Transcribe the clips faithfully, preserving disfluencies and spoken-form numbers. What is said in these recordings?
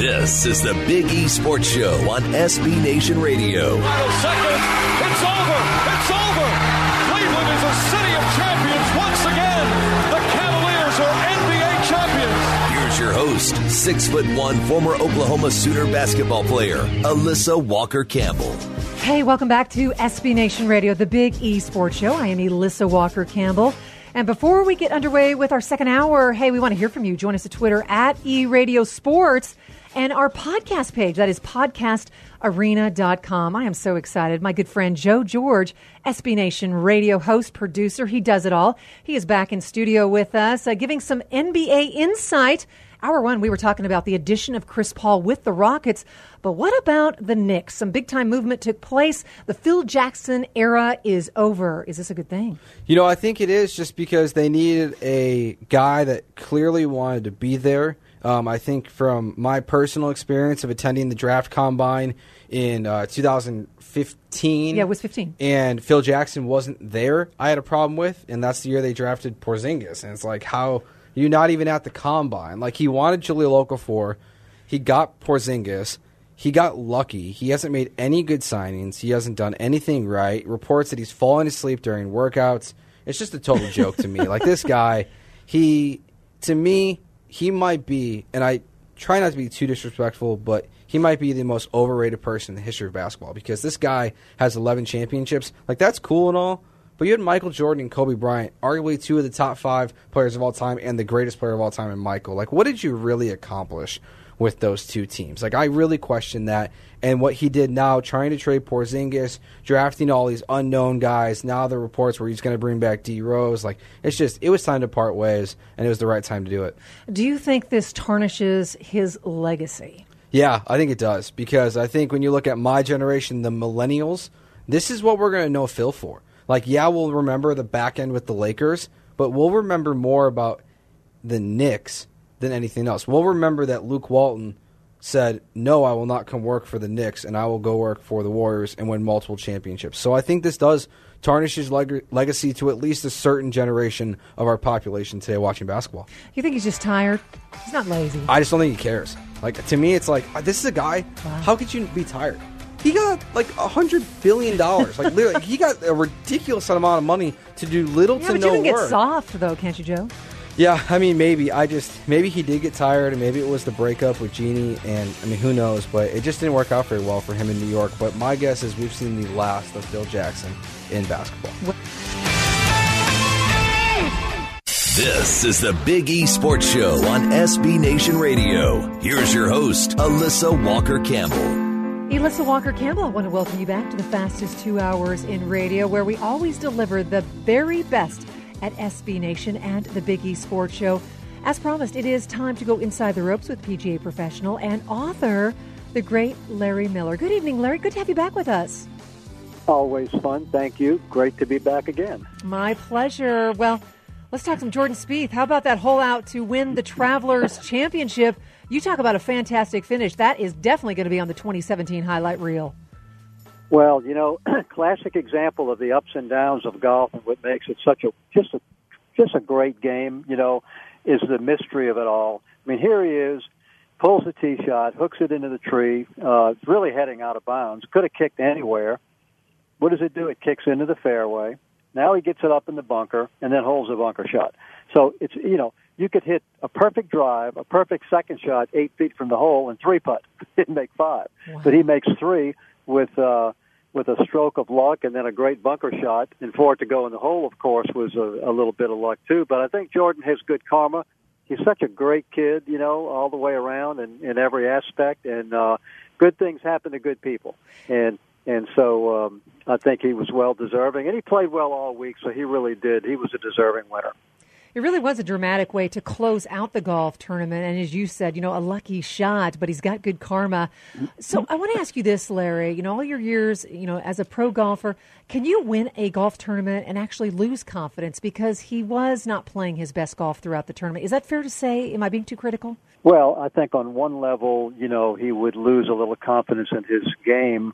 This is the Big E Sports Show on S B Nation Radio. Final seconds. It's over. It's over. Cleveland is a city of champions once again. The Cavaliers are N B A champions. Here's your host, six foot one former Oklahoma Sooner basketball player, Alyssa Walker Campbell. Hey, welcome back to S B Nation Radio, the Big E Sports Show. I am Alyssa Walker Campbell. And before we get underway with our second hour, hey, we want to hear from you. Join us at Twitter at eRadioSports and our podcast page. That is podcast arena dot com. I am so excited. My good friend Joe George, S B Nation radio host, producer, he does it all. He is back in studio with us, uh, giving some N B A insight. Hour one, we were talking about the addition of Chris Paul with the Rockets. But what about the Knicks? Some big-time movement took place. The Phil Jackson era is over. Is this a good thing? You know, I think it is, just because they needed a guy that clearly wanted to be there. Um, I think from my personal experience of attending the draft combine in uh, two thousand fifteen. Yeah, it was fifteen. And Phil Jackson wasn't there, I had a problem with. And that's the year they drafted Porzingis. And it's like, how... You're not even at the combine. Like, he wanted Jahlil Okafor. He got Porzingis. He got lucky. He hasn't made any good signings. He hasn't done anything right. Reports that he's fallen asleep during workouts. It's just a total joke to me. Like, this guy, he, to me, he might be, and I try not to be too disrespectful, but he might be the most overrated person in the history of basketball, because this guy has eleven championships. Like, that's cool and all. But you had Michael Jordan and Kobe Bryant, arguably two of the top five players of all time and the greatest player of all time in Michael. Like, what did you really accomplish with those two teams? Like, I really question that. And what he did now, trying to trade Porzingis, drafting all these unknown guys, now the reports where he's going to bring back D. Rose. Like, it's just, it was time to part ways, and it was the right time to do it. Do you think this tarnishes his legacy? Yeah, I think it does. Because I think when you look at my generation, the millennials, this is what we're going to know Phil for. Like, yeah, we'll remember the back end with the Lakers, but we'll remember more about the Knicks than anything else. We'll remember that Luke Walton said, no, I will not come work for the Knicks, and I will go work for the Warriors and win multiple championships. So I think this does tarnish his leg- legacy to at least a certain generation of our population today watching basketball. You think he's just tired? He's not lazy. I just don't think he cares. Like, to me, it's like, this is a guy, wow. How could you be tired? He got like a hundred billion dollars. Like, literally, he got a ridiculous amount of money to do little yeah, to but no you can work. get soft though, can't you, Joe? Yeah, I mean, maybe. I just maybe he did get tired, and maybe it was the breakup with Jeannie, and I mean, who knows? But it just didn't work out very well for him in New York. But my guess is we've seen the last of Phil Jackson in basketball. This is the Big E Sports Show on S B Nation Radio. Here's your host, Alyssa Walker Campbell. Alyssa Walker Campbell, I want to welcome you back to the fastest two hours in radio, where we always deliver the very best at S B Nation and the Big E Sports Show. As promised, it is time to go inside the ropes with P G A professional and author, the great Larry Miller. Good evening, Larry. Good to have you back with us. Always fun. Thank you. Great to be back again. My pleasure. Well, let's talk some Jordan Spieth. How about that hole out to win the Travelers Championship? You talk about a fantastic finish. That is definitely going to be on the twenty seventeen highlight reel. Well, you know, classic example of the ups and downs of golf, and what makes it such a just a just a great game, you know, is the mystery of it all. I mean, here he is, pulls the tee shot, hooks it into the tree, uh, really heading out of bounds. Could have kicked anywhere. What does it do? It kicks into the fairway. Now he gets it up in the bunker and then holds the bunker shot. So it's, you know, you could hit a perfect drive, a perfect second shot, eight feet from the hole, and three putt. Didn't make five, wow. But he makes three with uh, with a stroke of luck and then a great bunker shot. And for it to go in the hole, of course, was a, a little bit of luck too. But I think Jordan has good karma. He's such a great kid, you know, all the way around and in every aspect. And uh, good things happen to good people. And and so um, I think he was well deserving, and he played well all week. So he really did. He was a deserving winner. It really was a dramatic way to close out the golf tournament. And as you said, you know, a lucky shot, but he's got good karma. So I want to ask you this, Larry, you know, all your years, you know, as a pro golfer, can you win a golf tournament and actually lose confidence because he was not playing his best golf throughout the tournament? Is that fair to say? Am I being too critical? Well, I think on one level, you know, he would lose a little confidence in his game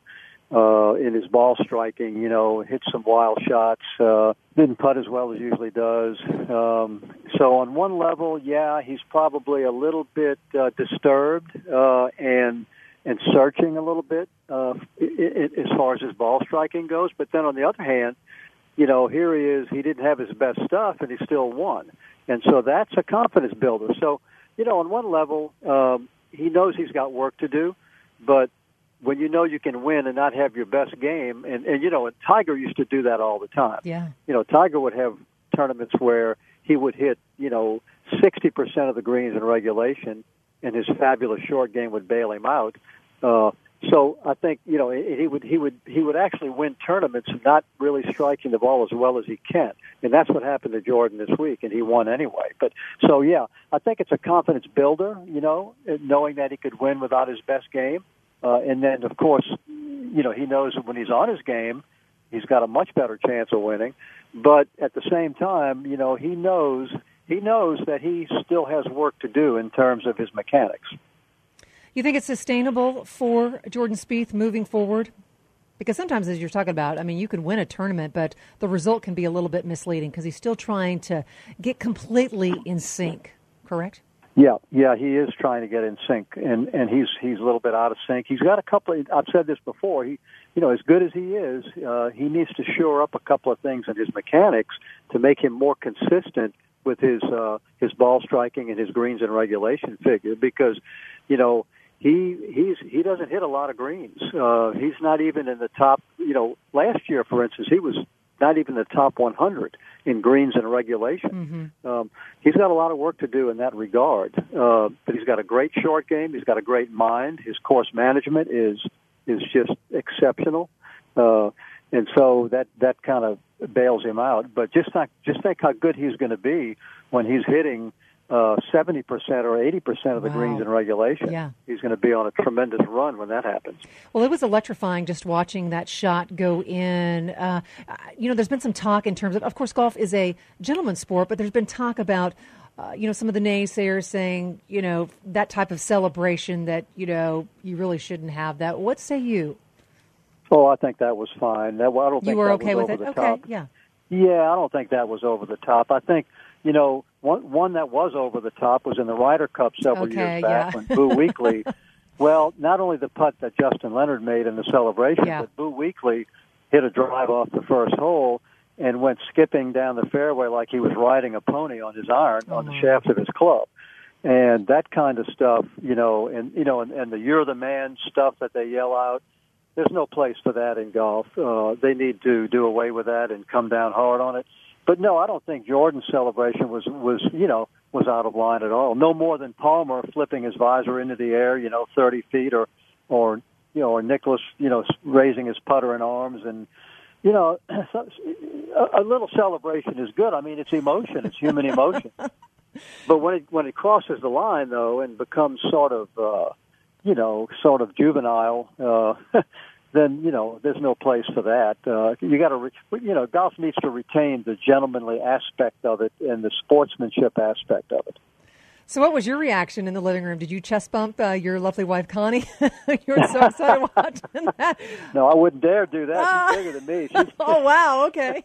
uh, in his ball striking. You know, hit some wild shots. Uh, didn't putt as well as he usually does. Um, so on one level, yeah, he's probably a little bit uh, disturbed uh, and and searching a little bit uh, it, it, as far as his ball striking goes. But then on the other hand, you know, here he is. He didn't have his best stuff, and he still won. And so that's a confidence builder. So, you know, on one level, um, he knows he's got work to do, but when you know you can win and not have your best game, and, and you know, and Tiger used to do that all the time. Yeah. You know, Tiger would have tournaments where he would hit, you know, sixty percent of the greens in regulation, and his fabulous short game would bail him out. Uh, so I think, you know, he would he would he would actually win tournaments not really striking the ball as well as he can, and that's what happened to Jordan this week, and he won anyway. But so yeah, I think it's a confidence builder, you know, knowing that he could win without his best game, uh, and then of course, you know, he knows that when he's on his game, he's got a much better chance of winning. But at the same time, you know, he knows he knows that he still has work to do in terms of his mechanics. You think it's sustainable for Jordan Spieth moving forward? Because sometimes, as you're talking about, I mean, you could win a tournament, but the result can be a little bit misleading because he's still trying to get completely in sync, correct? Yeah, yeah, he is trying to get in sync, and, and he's he's a little bit out of sync. He's got a couple of, I've said this before, he, you know, as good as he is, uh, he needs to shore up a couple of things in his mechanics to make him more consistent with his uh, his ball striking and his greens and regulation figure, because, you know, He he's he doesn't hit a lot of greens. Uh, he's not even in the top. You know, last year, for instance, he was not even the top one hundred in greens and regulation. Mm-hmm. Um, he's got a lot of work to do in that regard. Uh, but he's got a great short game. He's got a great mind. His course management is is just exceptional. Uh, and so that that kind of bails him out. But just not, just think how good he's going to be when he's hitting Uh, seventy percent or eighty percent of the wow. greens in regulation. Yeah. He's going to be on a tremendous run when that happens. Well, it was electrifying just watching that shot go in. Uh, you know, there's been some talk in terms of, of course, golf is a gentleman's sport, but there's been talk about, uh, you know, some of the naysayers saying, you know, that type of celebration that, you know, you really shouldn't have that. What say you? Oh, I think that was fine. That, well, I don't you think were that okay was with over it? the Okay, top. yeah. Yeah, I don't think that was over the top. I think, you know, one one that was over the top was in the Ryder Cup several okay, years back yeah. when Boo Weekley, well, not only the putt that Justin Leonard made in the celebration, yeah. but Boo Weekley hit a drive off the first hole and went skipping down the fairway like he was riding a pony on his iron, oh, on the shaft of his club. And that kind of stuff, you know, and, you know, and, and the you're the man stuff that they yell out, there's no place for that in golf. Uh, they need to do away with that and come down hard on it. But no, I don't think Jordan's celebration was, was, you know, was out of line at all. No more than Palmer flipping his visor into the air, you know, thirty feet, or, or, you know, or Nicklaus, you know, raising his putter in arms. And, you know, a, a little celebration is good. I mean, it's emotion. It's human emotion. But when it, when it crosses the line, though, and becomes sort of, uh, you know, sort of juvenile, uh, then, you know, there's no place for that. Uh, you got to, re- you know, golf needs to retain the gentlemanly aspect of it and the sportsmanship aspect of it. So what was your reaction in the living room? Did you chest bump uh, your lovely wife, Connie? You were so excited watching that. No, I wouldn't dare do that. She's bigger than me. She's... Oh, wow, okay.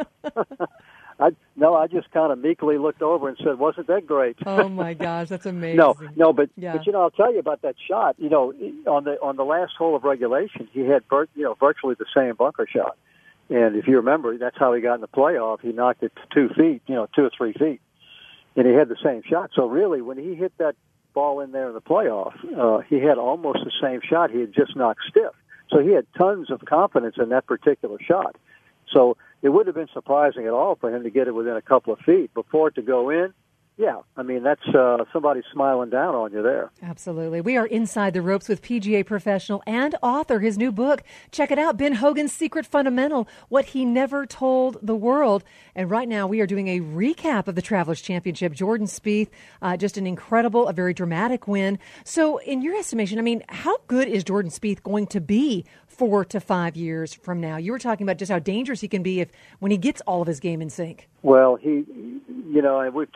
I, no, I just kind of meekly looked over and said, wasn't that great? Oh, my gosh, that's amazing. No, no, but, yeah. but, you know, I'll tell you about that shot. You know, on the on the last hole of regulation, he had, vir- you know, virtually the same bunker shot. And if you remember, that's how he got in the playoff. He knocked it to two feet, you know, two or three feet. And he had the same shot. So really, when he hit that ball in there in the playoff, uh, he had almost the same shot. He had just knocked stiff. So he had tons of confidence in that particular shot. So it wouldn't have been surprising at all for him to get it within a couple of feet. But for it to go in, yeah, I mean, that's uh, somebody smiling down on you there. Absolutely. We are inside the ropes with P G A professional and author, his new book. Check it out, Ben Hogan's Secret Fundamental, What He Never Told the World. And right now we are doing a recap of the Travelers Championship. Jordan Spieth, uh, just an incredible, a very dramatic win. So in your estimation, I mean, how good is Jordan Spieth going to be four to five years from now? You were talking about just how dangerous he can be if when he gets all of his game in sync. Well, he, you know, and we've talked about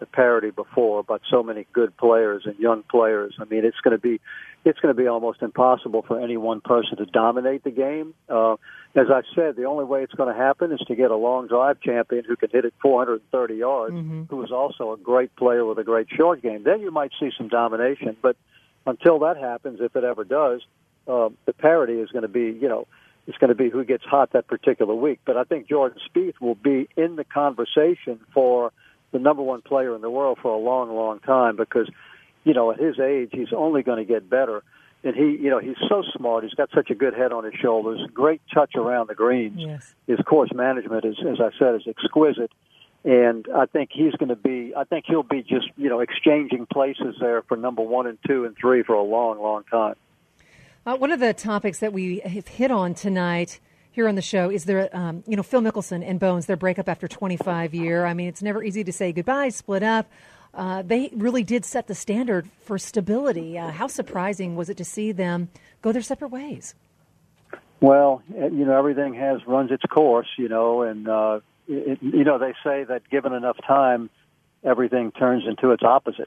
the parity before, but so many good players and young players. I mean, it's going to be it's going to be almost impossible for any one person to dominate the game. Uh, as I said, the only way it's going to happen is to get a long drive champion who can hit it four hundred thirty yards, mm-hmm. who is also a great player with a great short game. Then you might see some domination, but until that happens, if it ever does, uh, the parity is going to be, you know, it's going to be who gets hot that particular week. But I think Jordan Spieth will be in the conversation for the number one player in the world for a long, long time because, you know, at his age, he's only going to get better. And he, you know, he's so smart. He's got such a good head on his shoulders, great touch around the greens. Yes. His course management is, as I said, is exquisite. And I think he's going to be, I think he'll be just, you know, exchanging places there for number one and two and three for a long, long time. Uh, one of the topics that we have hit on tonight here on the show is there, um, you know, Phil Mickelson and Bones, their breakup after twenty-five years. I mean, it's never easy to say goodbye, split up. Uh, they really did set the standard for stability. Uh, how surprising was it to see them go their separate ways? Well, you know, everything has runs its course, you know, and, uh, it, you know, they say that given enough time, everything turns into its opposite.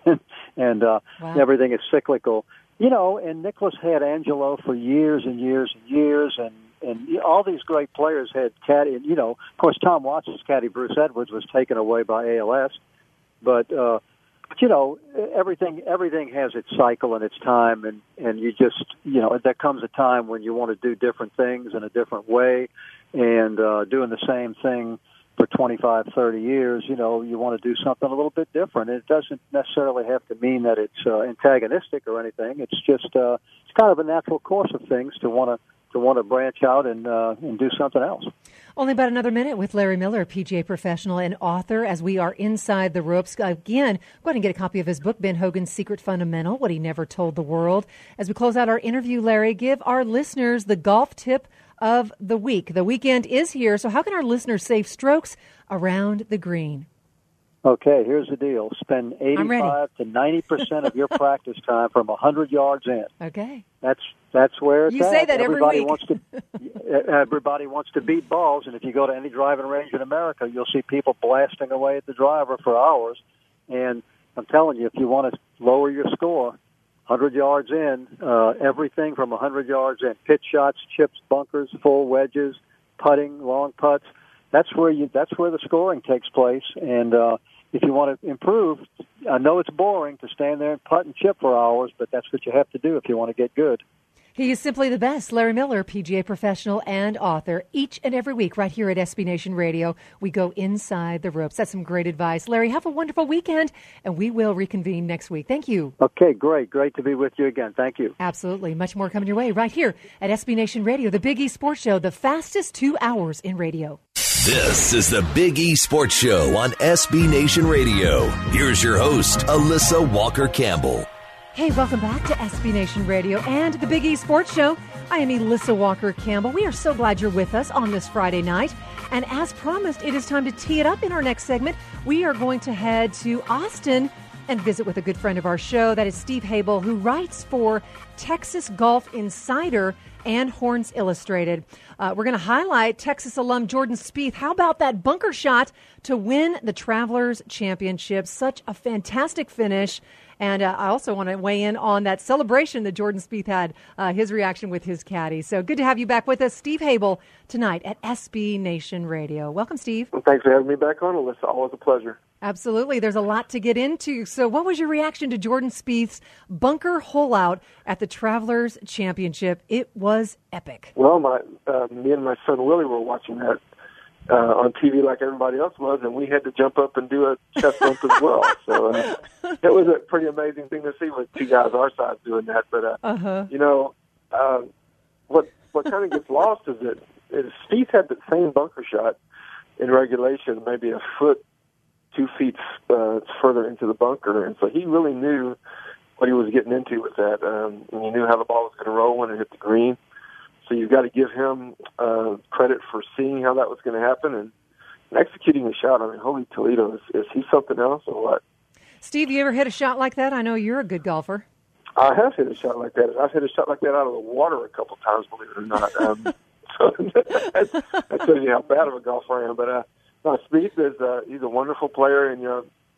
and uh, wow. Everything is cyclical. You know, and Nicklaus had Angelo for years and years and years, and, and all these great players had caddy. And, you know, of course, Tom Watson's caddy, Bruce Edwards, was taken away by A L S. But, uh, but you know, everything everything has its cycle and its time, and, and you just, you know, there comes a time when you want to do different things in a different way, and uh, doing the same thing for twenty-five, thirty years, you know, you want to do something a little bit different. And it doesn't necessarily have to mean that it's uh, antagonistic or anything. It's just uh, it's kind of a natural course of things to want to to want to branch out and uh, and do something else. Only about another minute with Larry Miller, P G A professional and author, as we are inside the ropes. Again, go ahead and get a copy of his book, Ben Hogan's Secret Fundamental, What He Never Told the World. As we close out our interview, Larry, give our listeners the golf tip of the week. The weekend is here, so how can our listeners save strokes around the green? Okay, here's the deal. Spend eighty-five to ninety percent of your practice time from one hundred yards in. Okay. That's that's where it's you at. say that everybody every week. wants to everybody wants to beat balls, and if you go to any driving range in America, you'll see people blasting away at the driver for hours. And I'm telling you, if you want to lower your score, one hundred yards in, uh, everything from one hundred yards in, pitch shots, chips, bunkers, full wedges, putting, long putts. That's where you. That's where the scoring takes place. And uh, if you want to improve, I know it's boring to stand there and putt and chip for hours, but that's what you have to do if you want to get good. He is simply the best. Larry Miller, P G A professional and author. Each and every week right here at S B Nation Radio, we go inside the ropes. That's some great advice. Larry, have a wonderful weekend, and we will reconvene next week. Thank you. Okay, great. Great to be with you again. Thank you. Absolutely. Much more coming your way right here at S B Nation Radio, the Big E Sports Show, the fastest two hours in radio. This is the Big E Sports Show on S B Nation Radio. Here's your host, Alyssa Walker-Campbell. Hey, welcome back to S B Nation Radio and the Big E Sports Show. I am Alyssa Walker-Campbell. We are so glad you're with us on this Friday night. And as promised, it is time to tee it up in our next segment. We are going to head to Austin and visit with a good friend of our show. That is Steve Habel, who writes for Texas Golf Insider and Horns Illustrated. Uh, we're going to highlight Texas alum Jordan Spieth. How about that bunker shot to win the Travelers Championship? Such a fantastic finish. And uh, I also want to weigh in on that celebration that Jordan Spieth had, uh, his reaction with his caddy. So good to have you back with us, Steve Habel, tonight at S B Nation Radio. Welcome, Steve. Well, thanks for having me back on, Alyssa. Always a pleasure. Absolutely. There's a lot to get into. So what was your reaction to Jordan Spieth's bunker hole out at the Travelers Championship? It was epic. Well, my uh, me and my son Willie were watching that uh, on T V like everybody else was, and we had to jump up and do a chest bump as well. So uh, it was a pretty amazing thing to see with two guys our size doing that. But, uh, uh-huh. you know, uh, what what kind of gets lost is that is Spieth had the same bunker shot in regulation, maybe a foot, two feet uh, further into the bunker. And so he really knew what he was getting into with that. Um, and he knew how the ball was going to roll when it hit the green. So you've got to give him uh, credit for seeing how that was going to happen and, and executing the shot. I mean, holy Toledo, is, is he something else or what? Steve, you ever hit a shot like that? I know you're a good golfer. I have hit a shot like that. I've hit a shot like that out of the water a couple times, believe it or not. Um, so that, that tells you how bad of a golfer I am. But uh, no, Spieth is uh, he's a wonderful player, and you know,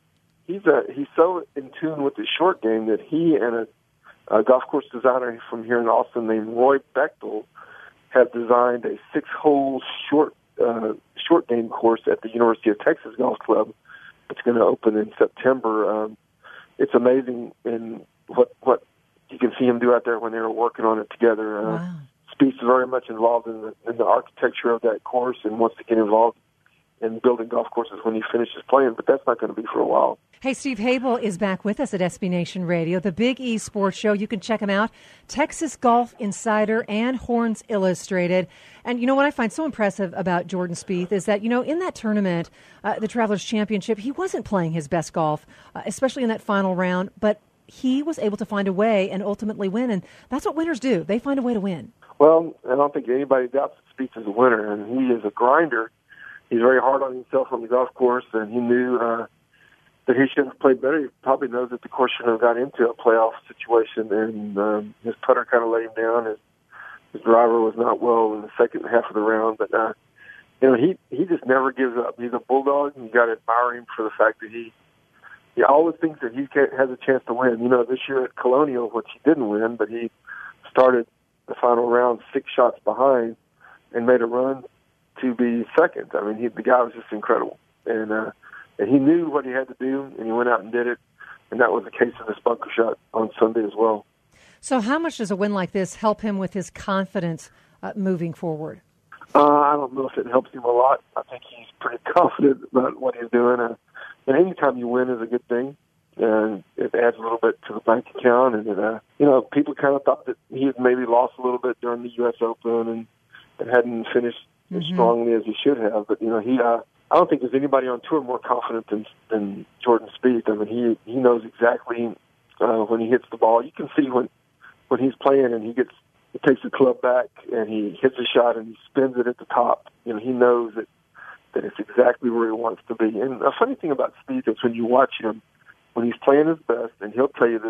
he's a he's so in tune with the short game that he and a, a golf course designer from here in Austin named Roy Bechtel have designed a six-hole short uh, short game course at the University of Texas Golf Club. It's going to open in September. Um, it's amazing in what what you can see him do out there when they were working on it together. Uh, Wow. Spieth's very much involved in the, in the architecture of that course and wants to get involved in building golf courses when he finishes playing, but that's not going to be for a while. Hey, Steve Habel is back with us at S B Nation Radio, the Big E Sports Show. You can check him out, Texas Golf Insider and Horns Illustrated. And you know what I find so impressive about Jordan Spieth is that, you know, in that tournament, uh, the Travelers Championship, he wasn't playing his best golf, uh, especially in that final round, but he was able to find a way and ultimately win. And that's what winners do. They find a way to win. Well, I don't think anybody doubts that Spieth is a winner, and he is a grinder. He's very hard on himself on the golf course, and he knew uh, that he should have played better. He probably knows that the course should have got into a playoff situation, and um, his putter kind of let him down. His, his driver was not well in the second half of the round, but uh, you know he he just never gives up. He's a bulldog, and you got to admire him for the fact that he he always thinks that he can, has a chance to win. You know, this year at Colonial, which he didn't win, but he started the final round six shots behind and made a run to be second. I mean, he, the guy was just incredible. And uh, and he knew what he had to do, and he went out and did it. And that was the case of this bunker shot on Sunday as well. So how much does a win like this help him with his confidence uh, moving forward? Uh, I don't know if it helps him a lot. I think he's pretty confident about what he's doing. Uh, and any time you win is a good thing. And it adds a little bit to the bank account. And, it, uh, you know, people kind of thought that he had maybe lost a little bit during the U S Open and, and hadn't finished mm-hmm. as strongly as he should have. But, you know, he uh, I don't think there's anybody on tour more confident than, than Jordan Spieth. I mean, he, he knows exactly uh, when he hits the ball. You can see when, when he's playing and he gets he takes the club back and he hits a shot and he spins it at the top. You know, he knows that, that it's exactly where he wants to be. And the funny thing about Spieth is when you watch him, when he's playing his best, and he'll tell you this,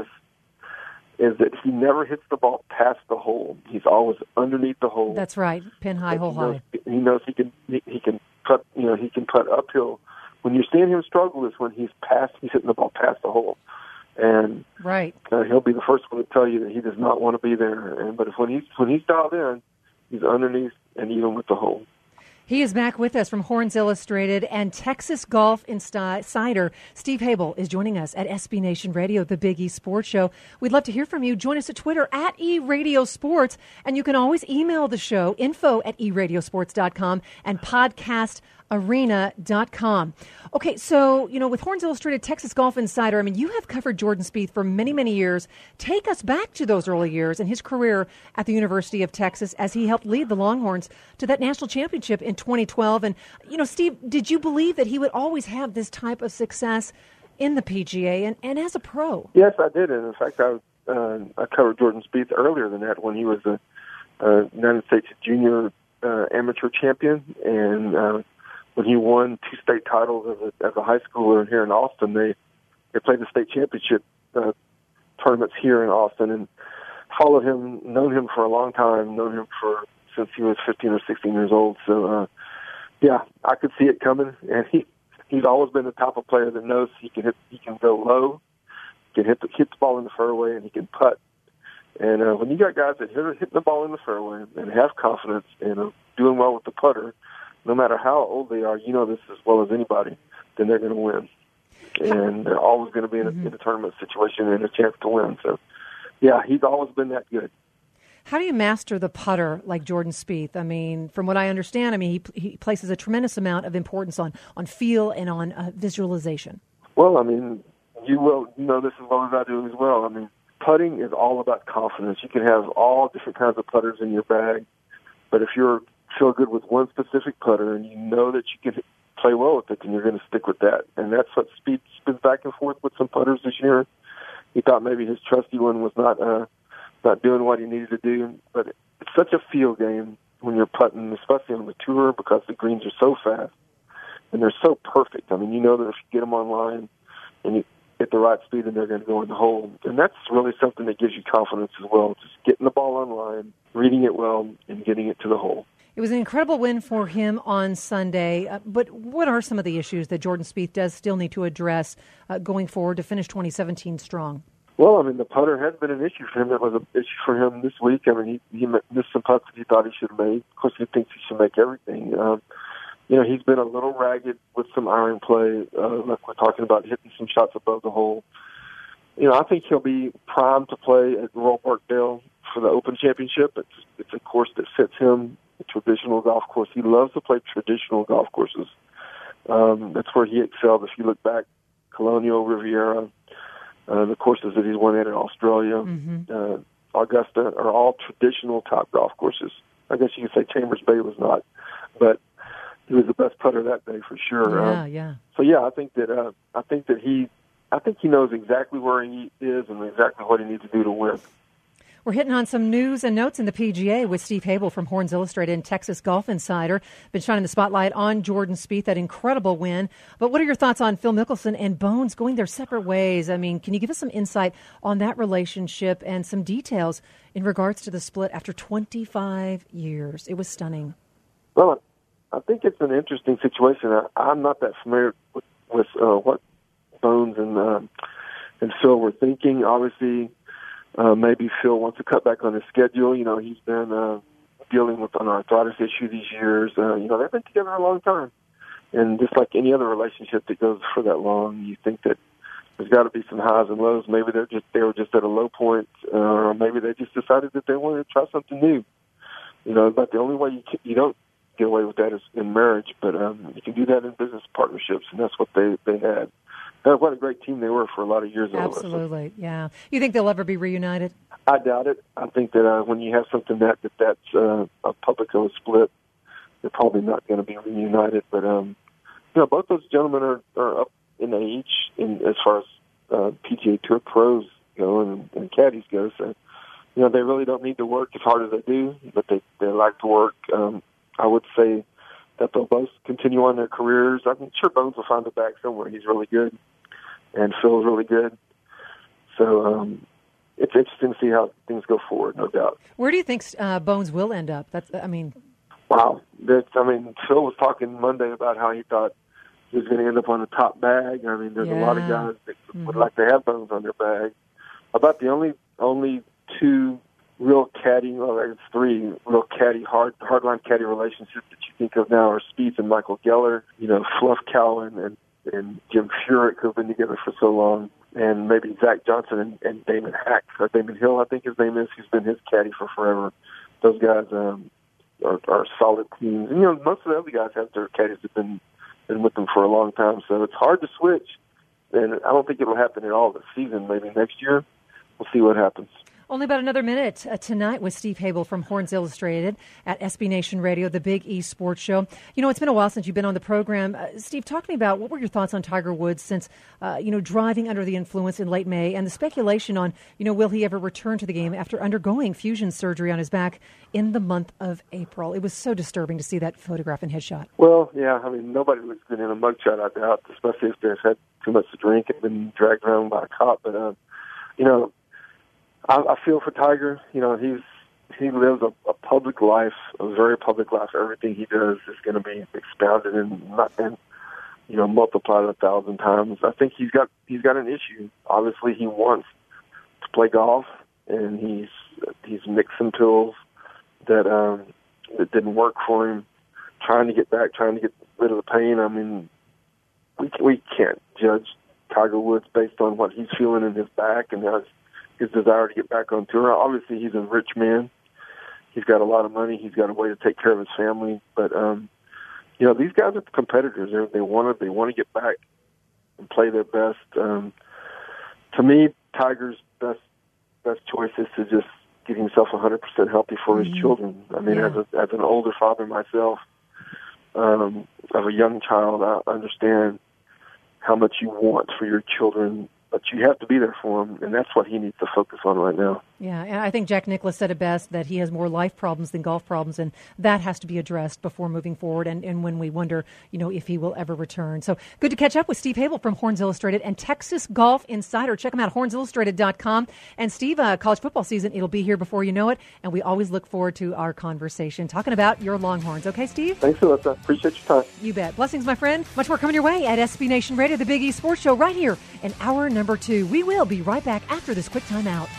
is that he never hits the ball past the hole. He's always underneath the hole. That's right, pin high, hole high. He knows he can he, he can put you know he can put uphill. When you're seeing him struggle is when he's past he's hitting the ball past the hole, and right uh, he'll be the first one to tell you that he does not want to be there. And but if when he's when he's dialed in, he's underneath and even with the hole. He is back with us from Horns Illustrated and Texas Golf Insider. Steve Habel is joining us at S B Nation Radio, the Big E Sports Show. We'd love to hear from you. Join us at Twitter at eRadioSports, and you can always email the show, info at e radio sports dot com and podcast arena dot com. Okay, so, you know, with Horns Illustrated, Texas Golf Insider, I mean, you have covered Jordan Spieth for many, many years. Take us back to those early years in his career at the University of Texas as he helped lead the Longhorns to that national championship in twenty twelve. And, you know, Steve, did you believe that he would always have this type of success in the P G A and, and as a pro? Yes, I did. And in fact, I, uh, I covered Jordan Spieth earlier than that when he was a uh, United States junior uh, amateur champion. And uh, when he won two state titles as a, as a high schooler here in Austin, they, they played the state championship uh, tournaments here in Austin, and followed him, known him for a long time, known him for since he was fifteen or sixteen years old. So, uh, yeah, I could see it coming, and he he's always been the type of player that knows he can hit, he can go low, can hit the hit the ball in the fairway, and he can putt. And uh, when you got guys that hit hitting the ball in the fairway and have confidence and uh, doing well with the putter, no matter how old they are, you know this as well as anybody, then they're going to win. And they're always going to be in a, mm-hmm. in a tournament situation and a chance to win. So, yeah, he's always been that good. How do you master the putter like Jordan Spieth? I mean, from what I understand, I mean, he, he places a tremendous amount of importance on, on feel and on uh, visualization. Well, I mean, you will you know this as well as I do as well. I mean, putting is all about confidence. You can have all different kinds of putters in your bag, but if you're feel good with one specific putter and you know that you can play well with it, then you're going to stick with that. And that's what Spieth spins back and forth with some putters this year. He thought maybe his trusty one was not uh, not doing what he needed to do, but it's such a feel game when you're putting, especially on the tour, because the greens are so fast and they're so perfect. I mean, you know that if you get them online and you hit the right speed, then they're going to go in the hole. And that's really something that gives you confidence as well, just getting the ball online, reading it well, and getting it to the hole. It was an incredible win for him on Sunday. Uh, but what are some of the issues that Jordan Spieth does still need to address uh, going forward to finish twenty seventeen strong? Well, I mean, the putter has been an issue for him. It was an issue for him this week. I mean, he, he missed some putts that he thought he should have made. Of course, he thinks he should make everything. Um, you know, he's been a little ragged with some iron play, uh, like we're talking about, hitting some shots above the hole. You know, I think he'll be primed to play at Royal Barkdale for the Open Championship. It's, it's a course that fits him, a traditional golf course. He loves to play traditional golf courses. Um, that's where he excelled. If you look back, Colonial, Riviera, uh, the courses that he's won at in Australia, mm-hmm. uh, Augusta, are all traditional top golf courses. I guess you could say Chambers Bay was not, but he was the best putter that day for sure. Yeah, um, yeah. So yeah, I think that uh, I think that he, I think he knows exactly where he is and exactly what he needs to do to win. We're hitting on some news and notes in the P G A with Steve Habel from Horns Illustrated and Texas Golf Insider. Been shining the spotlight on Jordan Spieth, that incredible win. But what are your thoughts on Phil Mickelson and Bones going their separate ways? I mean, can you give us some insight on that relationship and some details in regards to the split after twenty-five years? It was stunning. Well, I think it's an interesting situation. I, I'm not that familiar with, with uh, what Bones and uh, and Phil were thinking. Obviously, Uh, maybe Phil wants to cut back on his schedule. You know, he's been uh, dealing with an arthritis issue these years. Uh, you know, they've been together a long time. And just like any other relationship that goes for that long, you think that there's got to be some highs and lows. Maybe they're just they were just at a low point, uh, or maybe they just decided that they wanted to try something new. You know, but the only way you can, you don't get away with that is in marriage, but um, you can do that in business partnerships, and that's what they they had. What a great team they were for a lot of years. Absolutely, yeah. You think they'll ever be reunited? I doubt it. I think that uh, when you have something that, that that's uh, a public or a split, they're probably not going to be reunited. But, um, you know, both those gentlemen are, are up in age in, as far as uh, P G A Tour pros go and, and caddies go. So, you know, they really don't need to work as hard as they do, but they, they like to work. Um, I would say that they'll both continue on their careers. I'm sure Bones will find it back somewhere. He's really good. And Phil's really good. So um, it's interesting to see how things go forward, no doubt. Where do you think uh, Bones will end up? That's, I mean, wow. That's, I mean, Phil was talking Monday about how he thought he was going to end up on the top bag. I mean, there's yeah. a lot of guys that mm-hmm. would like to have Bones on their bag. About the only only two real caddy, well, there's three real caddy, hard hardline caddy relationships that you think of now are Spieth and Michael Geller. You know, Fluff Cowan and and Jim Furyk, who've been together for so long, and maybe Zach Johnson and, and Damon Hack, or Damon Hill, I think his name is, who's been his caddy for forever. Those guys um, are, are solid teams. And, you know, most of the other guys have their caddies have been, been with them for a long time, so it's hard to switch. And I don't think it will happen at all this season. Maybe next year. We'll see what happens. Only about another minute uh, tonight with Steve Habel from Horns Illustrated at S B Nation Radio, the Big East Sports Show. You know, it's been a while since you've been on the program. Uh, Steve, talk to me about what were your thoughts on Tiger Woods since, uh, you know, driving under the influence in late May and the speculation on, you know, will he ever return to the game after undergoing fusion surgery on his back in the month of April. It was so disturbing to see that photograph and headshot. Well, yeah, I mean, nobody looks good in a mugshot, I doubt, especially if they've had too much to drink and been dragged around by a cop. But, uh, you know, I, I feel for Tiger. You know, he's he lives a, a public life, a very public life. Everything he does is going to be expounded and not and you know multiplied a thousand times. I think he's got he's got an issue. Obviously, he wants to play golf, and he's he's mixed some pills that um, that didn't work for him. Trying to get back, trying to get rid of the pain. I mean, we we can't judge Tiger Woods based on what he's feeling in his back and his, his desire to get back on tour. Obviously, he's a rich man. He's got a lot of money. He's got a way to take care of his family. But um, you know, these guys are competitors. They're, they want to they want to get back and play their best. Um, to me, Tiger's best best choice is to just get himself one hundred percent healthy for his mm-hmm. children. I mean, yeah. as a, as an older father myself, um, of a young child, I understand how much you want for your children, but you have to be there for them, and that's what he needs to focus on right now. Yeah, and I think Jack Nicklaus said it best, that he has more life problems than golf problems, and that has to be addressed before moving forward, and, and when we wonder, you know, if he will ever return. So good to catch up with Steve Habel from Horns Illustrated and Texas Golf Insider. Check him out, horns illustrated dot com. And Steve, uh, college football season, it'll be here before you know it, and we always look forward to our conversation, talking about your Longhorns. Okay, Steve? Thanks, Alyssa. Appreciate your time. You bet. Blessings, my friend. Much more coming your way at S B Nation Radio, the Big E Sports Show, right here in hour number two. We will be right back after this quick timeout.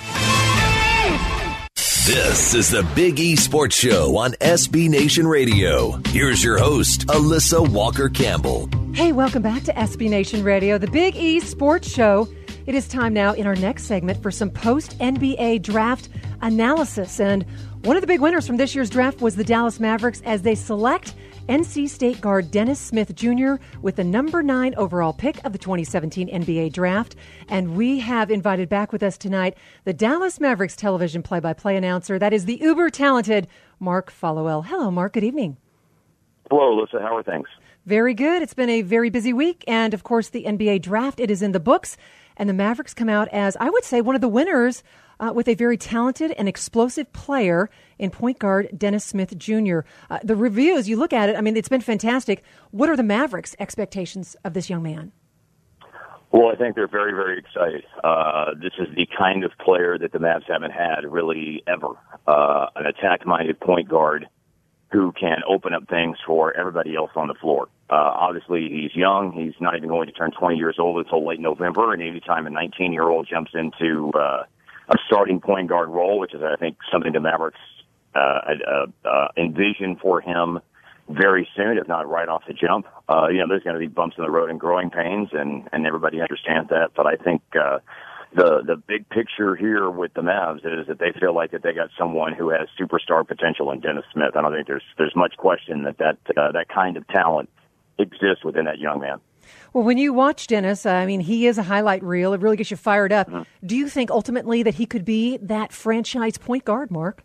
This is the Big E Sports Show on S B Nation Radio. Here's your host, Alyssa Walker Campbell. Hey, welcome back to S B Nation Radio, the Big E Sports Show. It is time now in our next segment for some post-N B A draft analysis. And one of the big winners from this year's draft was the Dallas Mavericks as they select N C State guard Dennis Smith Junior with the number nine overall pick of the twenty seventeen N B A draft. And we have invited back with us tonight the Dallas Mavericks television play-by-play announcer. That is the uber-talented Mark Followell. Hello, Mark. Good evening. Hello, Alyssa. How are things? Very good. It's been a very busy week. And, of course, the N B A draft, it is in the books. And the Mavericks come out as, I would say, one of the winners uh, with a very talented and explosive player in point guard Dennis Smith Junior Uh, the reviews, you look at it, I mean, it's been fantastic. What are the Mavericks' expectations of this young man? Well, I think they're very, very excited. Uh, this is the kind of player that the Mavs haven't had really ever. Uh, an attack-minded point guard who can open up things for everybody else on the floor. Uh, obviously, he's young. He's not even going to turn twenty years old until late November, and anytime a nineteen-year-old jumps into uh, a starting point guard role, which is, I think, something the Mavericks uh, uh, uh, envision for him very soon, if not right off the jump. Uh, you know, there's going to be bumps in the road and growing pains, and, and everybody understands that. But I think uh, the the big picture here with the Mavs is that they feel like that they got someone who has superstar potential in Dennis Smith. I don't think there's there's much question that that, uh, that kind of talent exists within that young man. Well, when you watch Dennis, I mean, he is a highlight reel. It really gets you fired up. Mm-hmm. Do you think ultimately that he could be that franchise point guard, Mark?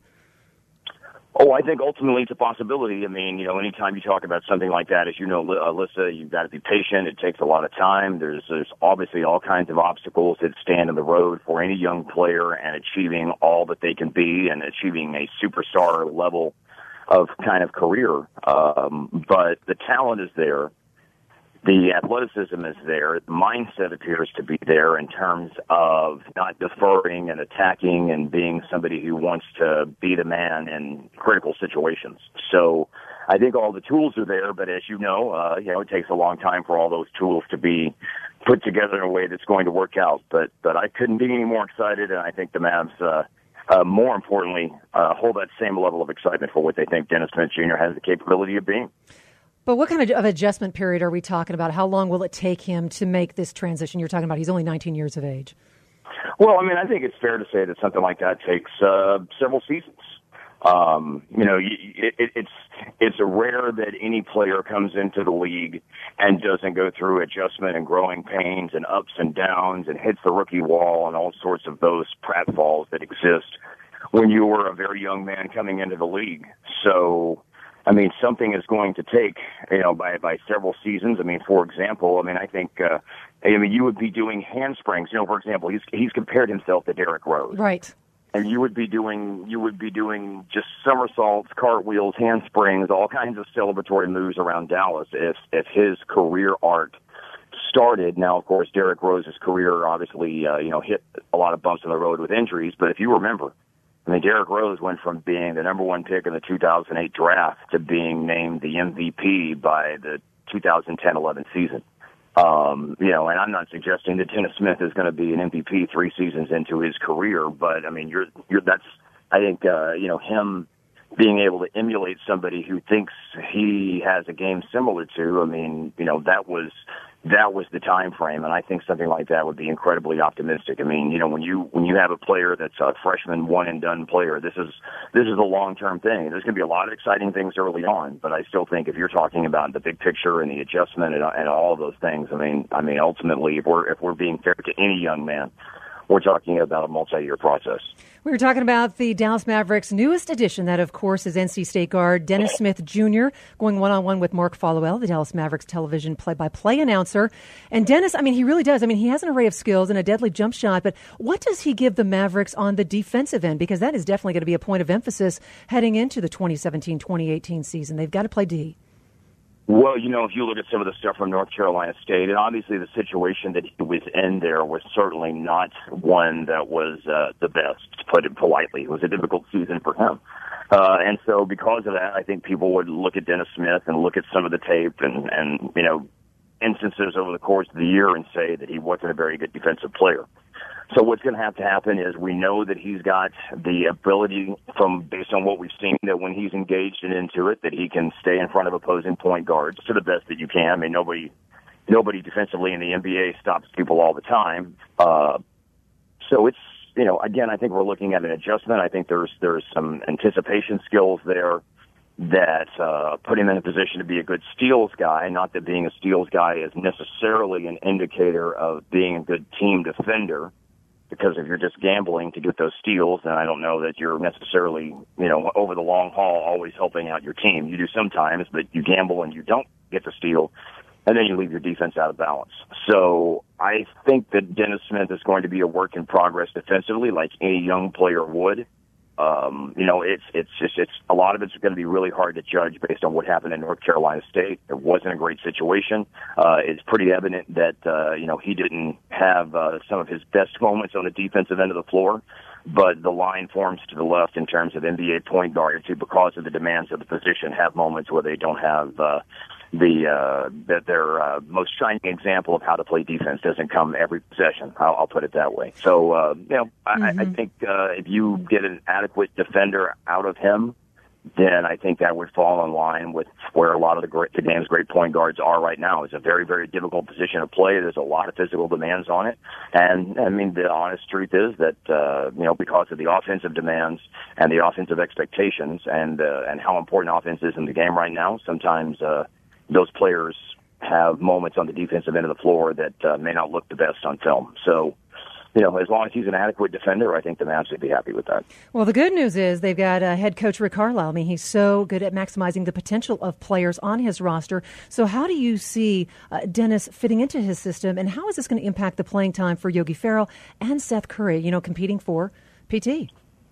Oh, I think ultimately it's a possibility. I mean, you know, anytime you talk about something like that, as you know, Alyssa, you've got to be patient. It takes a lot of time. There's, there's obviously all kinds of obstacles that stand in the road for any young player and achieving all that they can be and achieving a superstar level of kind of career. Um, but the talent is there. The athleticism is there. The mindset appears to be there in terms of not deferring and attacking and being somebody who wants to be the man in critical situations. So I think all the tools are there, but as you know, uh, you know, it takes a long time for all those tools to be put together in a way that's going to work out. But, but I couldn't be any more excited, and I think the Mavs, uh, uh, more importantly, uh, hold that same level of excitement for what they think Dennis Smith Junior has the capability of being. But what kind of, of adjustment period are we talking about? How long will it take him to make this transition? You're talking about he's only nineteen years of age. Well, I mean, I think it's fair to say that something like that takes uh, several seasons. Um, you know, it, it, it's it's rare that any player comes into the league and doesn't go through adjustment and growing pains and ups and downs and hits the rookie wall and all sorts of those pratfalls that exist when you were a very young man coming into the league. So, I mean, something is going to take, you know, by, by several seasons. I mean, for example, I mean, I think, uh, I mean, you would be doing handsprings. You know, for example, he's, he's compared himself to Derrick Rose. Right. And you would be doing, you would be doing just somersaults, cartwheels, handsprings, all kinds of celebratory moves around Dallas if, if his career arc started. Now, of course, Derrick Rose's career obviously, uh, you know, hit a lot of bumps in the road with injuries. But if you remember, I mean, Derrick Rose went from being the number one pick in the two thousand eight draft to being named the M V P by the two thousand ten eleven season. Um, you know, and I'm not suggesting that Dennis Smith is going to be an M V P three seasons into his career, but I mean, you're, you're, that's, I think, uh, you know, him being able to emulate somebody who thinks he has a game similar to, I mean, you know, that was, that was the time frame, and I think something like that would be incredibly optimistic. I mean, you know, when you when you have a player that's a freshman one and done player, this is this is a long term thing. There's going to be a lot of exciting things early on, but I still think if you're talking about the big picture and the adjustment and, and all of those things, I mean, I mean, ultimately, if we're if we're being fair to any young man, we're talking about a multi-year process. We were talking about the Dallas Mavericks' newest addition. That, of course, is N C State guard Dennis Smith Junior going one-on-one with Mark Followill, the Dallas Mavericks television play-by-play announcer. And Dennis, I mean, he really does. I mean, he has an array of skills and a deadly jump shot, but what does he give the Mavericks on the defensive end? Because that is definitely going to be a point of emphasis heading into the twenty seventeen twenty eighteen season. They've got to play D. Well, you know, if you look at some of the stuff from North Carolina State, and obviously the situation that he was in there was certainly not one that was uh, the best, to put it politely. It was a difficult season for him. Uh, and so because of that, I think people would look at Dennis Smith and look at some of the tape and, and, you know, instances over the course of the year and say that he wasn't a very good defensive player. So what's going to have to happen is we know that he's got the ability, from based on what we've seen, that when he's engaged and into it, that he can stay in front of opposing point guards to the best that you can. I mean, nobody, nobody defensively in the N B A stops people all the time. Uh, so it's, you know, again, I think we're looking at an adjustment. I think there's there's some anticipation skills there that uh, put him in a position to be a good steals guy. Not that being a steals guy is necessarily an indicator of being a good team defender. Because if you're just gambling to get those steals, then I don't know that you're necessarily, you know, over the long haul always helping out your team. You do sometimes, but you gamble and you don't get the steal, and then you leave your defense out of balance. So I think that Dennis Smith is going to be a work in progress defensively, like any young player would. Um, you know, it's it's just it's a lot of it's going to be really hard to judge based on what happened in North Carolina State. It wasn't a great situation. Uh, it's pretty evident that uh, you know he didn't have uh, some of his best moments on the defensive end of the floor, but the line forms to the left in terms of N B A point guards who, because of the demands of the position, have moments where they don't have. Uh, The uh, that their uh, most shining example of how to play defense doesn't come every possession. I'll, I'll put it that way. So uh, you know, mm-hmm. I, I think uh, if you get an adequate defender out of him, then I think that would fall in line with where a lot of the, great, the game's great point guards are right now. It's a very, very difficult position to play. There's a lot of physical demands on it, and I mean the honest truth is that uh, you know because of the offensive demands and the offensive expectations and uh, and how important offense is in the game right now, sometimes. Uh, Those players have moments on the defensive end of the floor that uh, may not look the best on film. So, you know, as long as he's an adequate defender, I think the Mavs would be happy with that. Well, the good news is they've got uh, head coach Rick Carlisle. I mean, he's so good at maximizing the potential of players on his roster. So how do you see uh, Dennis fitting into his system, and how is this going to impact the playing time for Yogi Ferrell and Seth Curry, you know, competing for P T?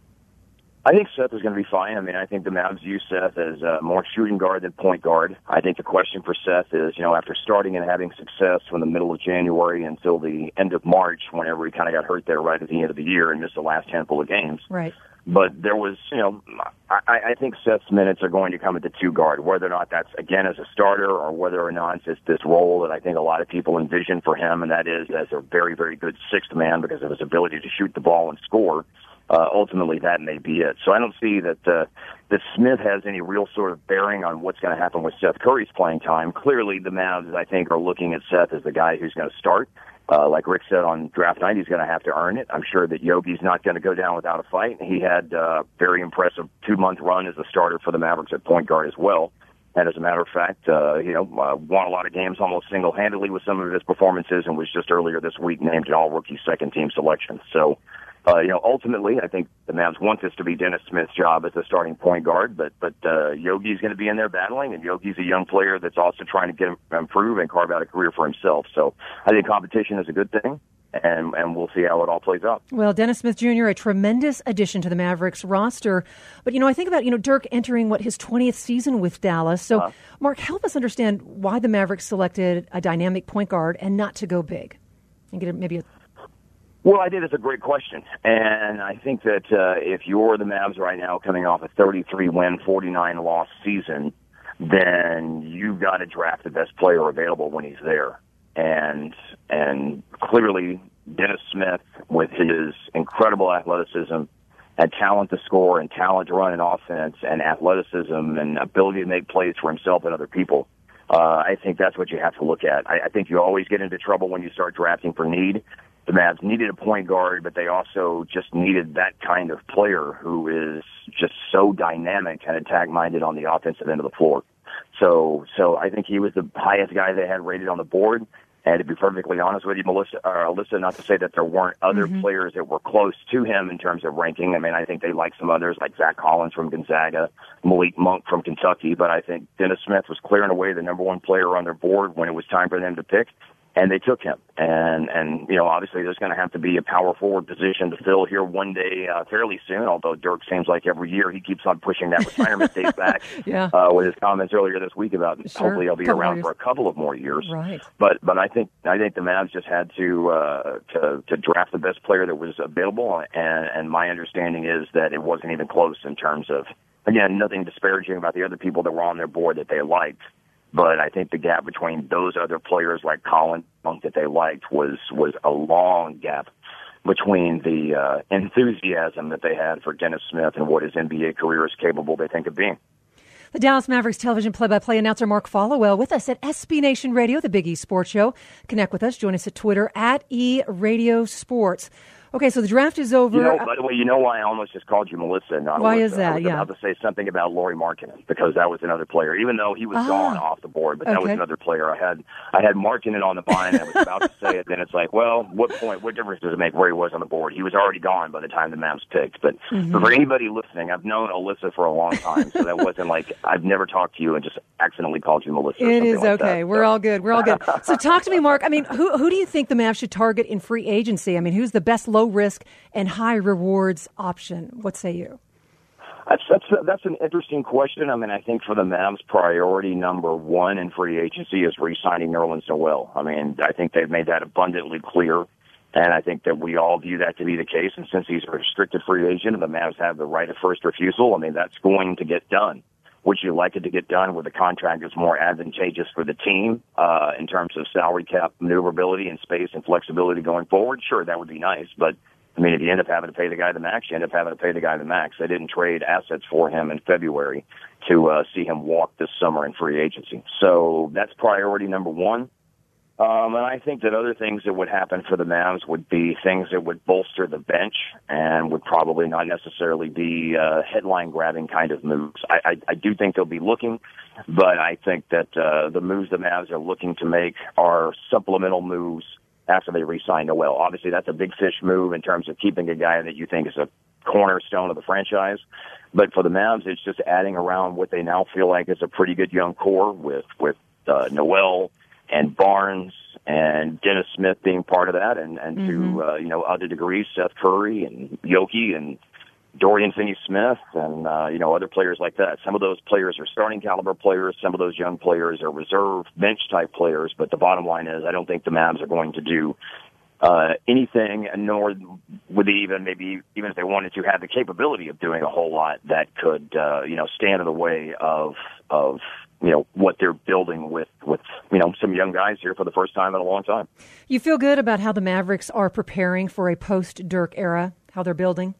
I think Seth is going to be fine. I mean, I think the Mavs use Seth as uh, more shooting guard than point guard. I think the question for Seth is, you know, after starting and having success from the middle of January until the end of March, whenever he kind of got hurt there right at the end of the year and missed the last handful of games. Right. But there was, you know, I, I think Seth's minutes are going to come at the two guard, whether or not that's, again, as a starter or whether or not it's this role that I think a lot of people envision for him, and that is as a very, very good sixth man because of his ability to shoot the ball and score. Uh, ultimately, that may be it. So I don't see that uh, that Smith has any real sort of bearing on what's going to happen with Seth Curry's playing time. Clearly, the Mavs, I think, are looking at Seth as the guy who's going to start. Uh, like Rick said on draft night, he's going to have to earn it. I'm sure that Yogi's not going to go down without a fight. He had a uh, very impressive two-month run as a starter for the Mavericks at point guard as well. And as a matter of fact, uh, you know, uh, won a lot of games almost single-handedly with some of his performances and was just earlier this week named an all-rookie second-team selection. So, Uh, you know, ultimately, I think the Mavs want this to be Dennis Smith's job as the starting point guard, but but uh, Yogi's going to be in there battling, and Yogi's a young player that's also trying to get him, improve and carve out a career for himself. So I think competition is a good thing, and and we'll see how it all plays out. Well, Dennis Smith Junior, a tremendous addition to the Mavericks roster. But, you know, I think about, you know, Dirk entering, what, his twentieth season with Dallas. So, uh-huh. Mark, help us understand why the Mavericks selected a dynamic point guard and not to go big and get a, maybe a Well, I think it's a great question, and I think that uh, if you're the Mavs right now coming off a thirty-three win, forty-nine loss season, then you've got to draft the best player available when he's there. And and clearly, Dennis Smith, with his incredible athleticism and talent to score and talent to run an offense and athleticism and ability to make plays for himself and other people, uh, I think that's what you have to look at. I, I think you always get into trouble when you start drafting for need. The Mavs needed a point guard, but they also just needed that kind of player who is just so dynamic and attack-minded on the offensive end of the floor. So, so I think he was the highest guy they had rated on the board. And to be perfectly honest with you, Melissa, or Alyssa, not to say that there weren't other mm-hmm. players that were close to him in terms of ranking. I mean, I think they like some others, like Zach Collins from Gonzaga, Malik Monk from Kentucky. But I think Dennis Smith was clearing away the number one player on their board when it was time for them to pick. And they took him. And, and you know, obviously there's going to have to be a power forward position to fill here one day uh, fairly soon, although Dirk seems like every year he keeps on pushing that retirement date back yeah. uh, with his comments earlier this week about sure. hopefully he'll be couple around years. for a couple of more years. Right. But but I think I think the Mavs just had to uh, to, to draft the best player that was available, and, and my understanding is that it wasn't even close in terms of, again, nothing disparaging about the other people that were on their board that they liked. But I think the gap between those other players like Colin Monk that they liked was, was a long gap between the uh, enthusiasm that they had for Dennis Smith and what his N B A career is capable, they think, of being. The Dallas Mavericks television play-by-play announcer Mark Followell with us at S B Nation Radio, the Big E Sports Show. Connect with us. Join us at Twitter at E Radio Sports. Okay, so the draft is over. You know, by the way, you know why I almost just called you Melissa? Not why Alyssa. is that? I was yeah. about to say something about Lauri Markkanen because that was another player, even though he was ah, gone off the board. But okay. that was another player. I had I had Markkanen on the vine. I was about to say it. Then it's like, well, what point? What difference does it make where he was on the board? He was already gone by the time the Mavs picked. But, mm-hmm. but for anybody listening, I've known Alyssa for a long time, so that wasn't like I've never talked to you and just accidentally called you Melissa. It is like okay. That, We're so. all good. We're all good. So talk to me, Mark. I mean, who who do you think the Mavs should target in free agency? I mean, who's the best low risk and high reward option? What say you? That's that's that's an interesting question. I mean, I think for the Mavs, priority number one in free agency is re-signing Nerlens Noel. I mean, I think they've made that abundantly clear, and I think that we all view that to be the case. And since he's a restricted free agent and the Mavs have the right of first refusal, I mean, that's going to get done. Would you like it to get done with a contract that's more advantageous for the team uh, in terms of salary cap maneuverability and space and flexibility going forward? Sure, that would be nice, but I mean, if you end up having to pay the guy the max, you end up having to pay the guy the max. They didn't trade assets for him in February to uh, see him walk this summer in free agency. So that's priority number one. Um, and I think that other things that would happen for the Mavs would be things that would bolster the bench and would probably not necessarily be uh, headline-grabbing kind of moves. I, I, I do think they'll be looking, but I think that uh, the moves the Mavs are looking to make are supplemental moves after they re-sign Noel. Obviously, that's a big fish move in terms of keeping a guy that you think is a cornerstone of the franchise. But for the Mavs, it's just adding around what they now feel like is a pretty good young core with, with uh, Noel and Barnes and Dennis Smith being part of that, and, and mm-hmm. to, uh, you know, other degrees, Seth Curry and Yoki and Dorian Finney-Smith and, uh, you know, other players like that. Some of those players are starting caliber players. Some of those young players are reserve bench-type players. But the bottom line is I don't think the Mavs are going to do uh, anything, nor would they even maybe, even if they wanted to, have the capability of doing a whole lot that could, uh, you know, stand in the way of, of you know, what they're building with, with, you know, some young guys here for the first time in a long time. You feel good about how the Mavericks are preparing for a post-Dirk era, how they're building?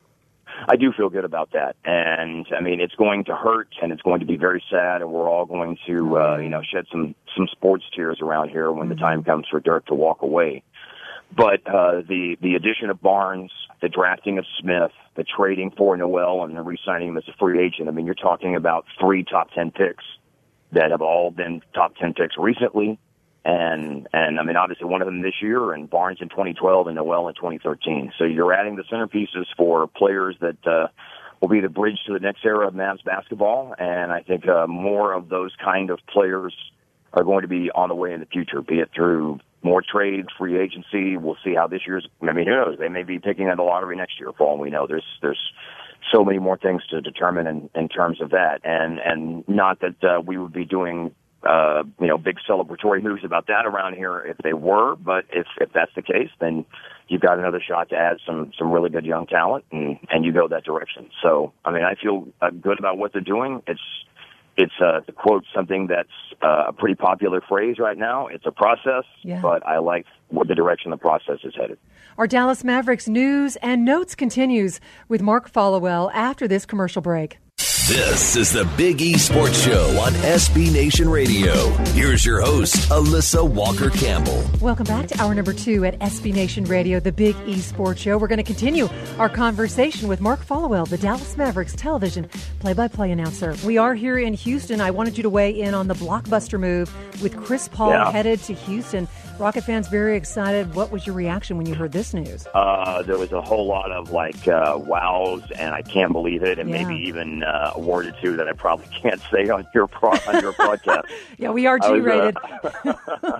I do feel good about that. And, I mean, it's going to hurt, and it's going to be very sad, and we're all going to, uh, you know, shed some, some sports tears around here when mm-hmm. the time comes for Dirk to walk away. But uh, the, the addition of Barnes, the drafting of Smith, the trading for Noel, and the re-signing him as a free agent, I mean, you're talking about three top ten picks that have all been top ten picks recently. And, and I mean, obviously one of them this year, and Barnes in twenty twelve and Noel in twenty thirteen. So you're adding the centerpieces for players that uh, will be the bridge to the next era of Mavs basketball. And I think uh, more of those kind of players are going to be on the way in the future, be it through more trades, free agency. We'll see how this year's, I mean, who knows? They may be picking at the lottery next year for all we know. There's, there's so many more things to determine in, in terms of that. And, and not that uh, we would be doing Uh, you know, big celebratory moves about that around here if they were, but if, if that's the case, then you've got another shot to add some, some really good young talent, and, and you go that direction. So, I mean, I feel uh, good about what they're doing. It's, it's, uh, to quote something that's uh, a pretty popular phrase right now, it's a process, yeah. but I like what the direction the process is headed. Our Dallas Mavericks news and notes continues with Mark Followell after this commercial break. This is the Big E Sports Show on S B Nation Radio. Here's your host, Alyssa Walker-Campbell. Welcome back to hour number two at S B Nation Radio, the Big E Sports Show. We're going to continue our conversation with Mark Followell, the Dallas Mavericks television play-by-play announcer. We are here in Houston. I wanted you to weigh in on the blockbuster move with Chris Paul yeah. headed to Houston. Rocket fans very excited. What was your reaction when you heard this news? Uh, there was a whole lot of like uh, wows and I can't believe it, and Yeah. maybe even uh, a word or two that I probably can't say on your pro- on your podcast. Yeah, we are I was, G-rated. Uh,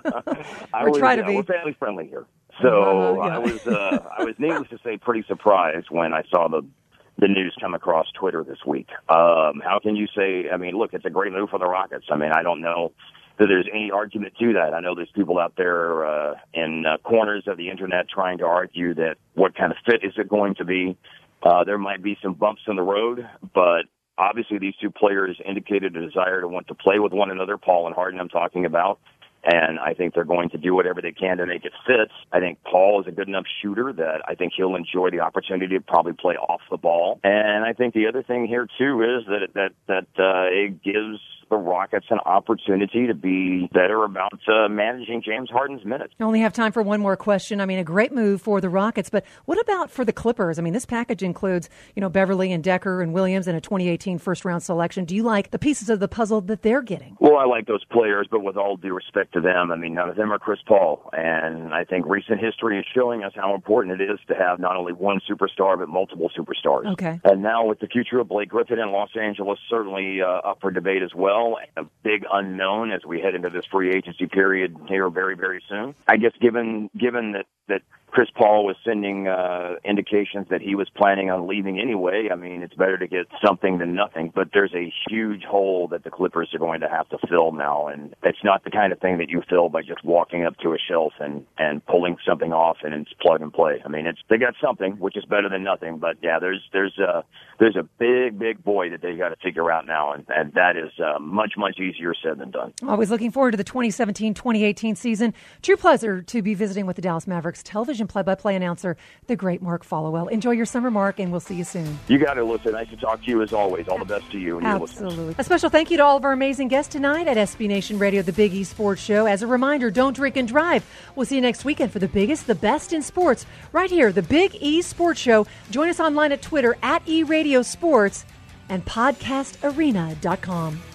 I We're was, trying to uh, be. We're family friendly here, so Uh, yeah. I was uh, I was needless to say pretty surprised when I saw the the news come across Twitter this week. Um, how can you say? I mean, look, it's a great move for the Rockets. I mean, I don't know that there's any argument to that. I know there's people out there uh, in uh, corners of the internet trying to argue that what kind of fit is it going to be. Uh, there might be some bumps in the road, but obviously these two players indicated a desire to want to play with one another. Paul and Harden I'm talking about. And I think they're going to do whatever they can to make it fit. I think Paul is a good enough shooter that I think he'll enjoy the opportunity to probably play off the ball. And I think the other thing here, too, is that that that uh, it gives the Rockets an opportunity to be better about uh, managing James Harden's minutes. I only have time for one more question. I mean, a great move for the Rockets, but what about for the Clippers? I mean, this package includes, you know, Beverly and Decker and Williams and a twenty eighteen first-round selection. Do you like the pieces of the puzzle that they're getting? Well, I like those players, but with all due respect to them, I mean, none of them are Chris Paul. And I think recent history is showing us how important it is to have not only one superstar, but multiple superstars. Okay. And now with the future of Blake Griffin in Los Angeles, certainly uh, up for debate as well. A big unknown as we head into this free agency period here very, very soon. I guess given given that, that Chris Paul was sending uh, indications that he was planning on leaving anyway, I mean, it's better to get something than nothing. But there's a huge hole that the Clippers are going to have to fill now, and it's not the kind of thing that you fill by just walking up to a shelf and, and pulling something off and it's plug and play. I mean, it's they got something, which is better than nothing. But, yeah, there's there's a, there's a big, big void that they got to figure out now, and, and that is uh, much, much easier said than done. Always looking forward to the twenty seventeen twenty eighteen season. True pleasure to be visiting with the Dallas Mavericks television play-by-play announcer, the great Mark Followell. Enjoy your summer, Mark, and we'll see you soon. You got it, Alyssa. Nice to talk to you as always. All the best to you and your listeners. Absolutely. A special thank you to all of our amazing guests tonight at S B Nation Radio, the Big E Sports Show. As a reminder, don't drink and drive. We'll see you next weekend for the biggest, the best in sports, right here, the Big E Sports Show. Join us online at Twitter, at E Radio Sports, and podcast arena dot com.